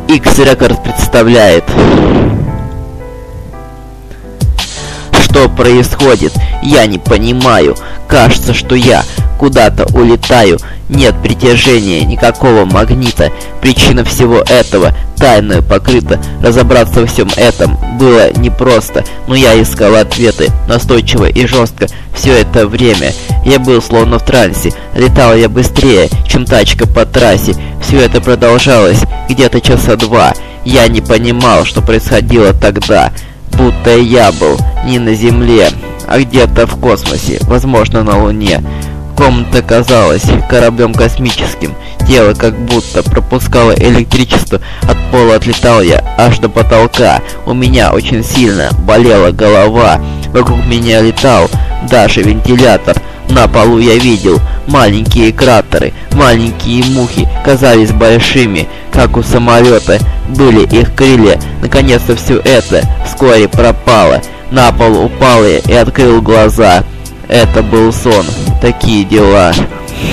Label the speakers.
Speaker 1: X-Record представляет. Что происходит? Я не понимаю. Кажется, что я куда-то улетаю. Нет притяжения, никакого магнита. Причина всего этого тайною покрыта. Разобраться во всем этом было непросто, но я искал ответы настойчиво и жестко. Все это время я был словно в трансе. Летал я быстрее, чем тачка по трассе. Все это продолжалось где-то часа два. Я не понимал, что происходило тогда. Будто я был не на Земле, а где-то в космосе, возможно, на Луне. Комната казалась кораблем космическим. Тело как будто пропускало электричество. От пола отлетал я аж до потолка. У меня очень сильно болела голова. Вокруг меня летал даже вентилятор. На полу я видел маленькие кратеры. Маленькие мухи казались большими, как у самолета. Были их крылья. Наконец-то все это вскоре пропало. На пол упал я и открыл глаза. Это был сон. Такие дела.